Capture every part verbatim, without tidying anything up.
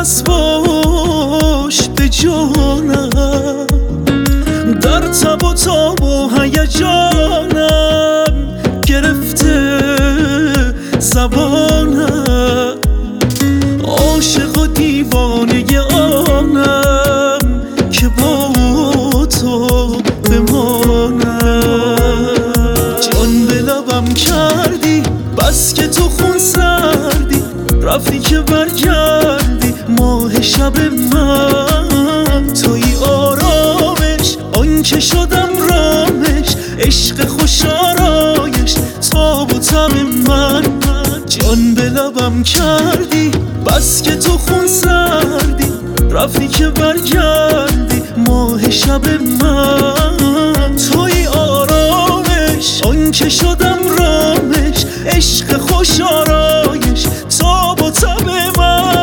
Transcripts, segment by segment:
هست پشت جانم، در تب و تاب و هیجانم گرفته زبانم، عاشق و دیوانه آنم که با تو بمانم. جان به لبم کردی بس که تو خون سردی، رفتی که برگردی ماه شب من. توی آرامش آن که شدم رامش، عشق خوش آرایش تاب و تب من. جان به لبم کردی بس که تو خون سردی، رفتی که برگردی ماه شب من. توی آرامش آن که شدم رامش، عشق خوش آرایش تاب و تب من.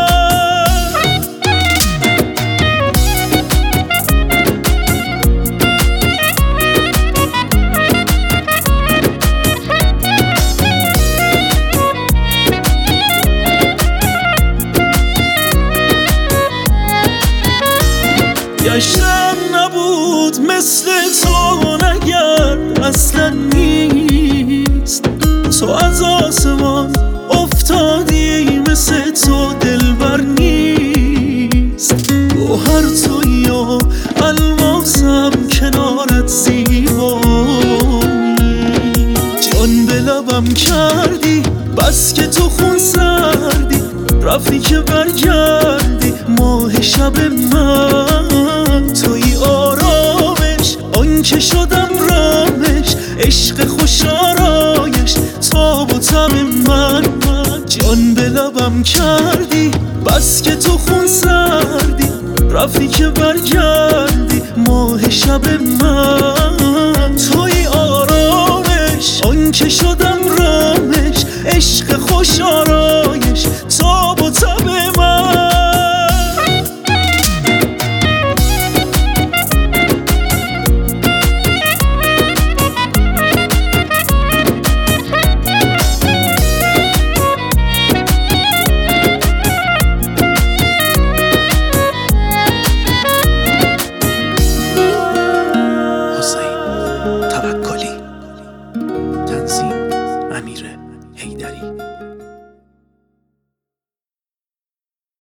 گشتم نبود مثل تو نگرد اصلا نیست، تو از آسمان افتادی مثل تو دلبر نیست. گوهر تویی و الماسم کنارت زیبایی. جان به لبم کردی بس که تو خون سردی، رفتی که برگردی ماه شب من. توی آرامش آن که شدم رامش، عشق خوش آرایش تاب و تب من. جان به لبم کردی بس که تو خون سردی، رفتی که برگردی ماه شب من. توی آرامش آن که شدم رامش، عشق خوش آرایش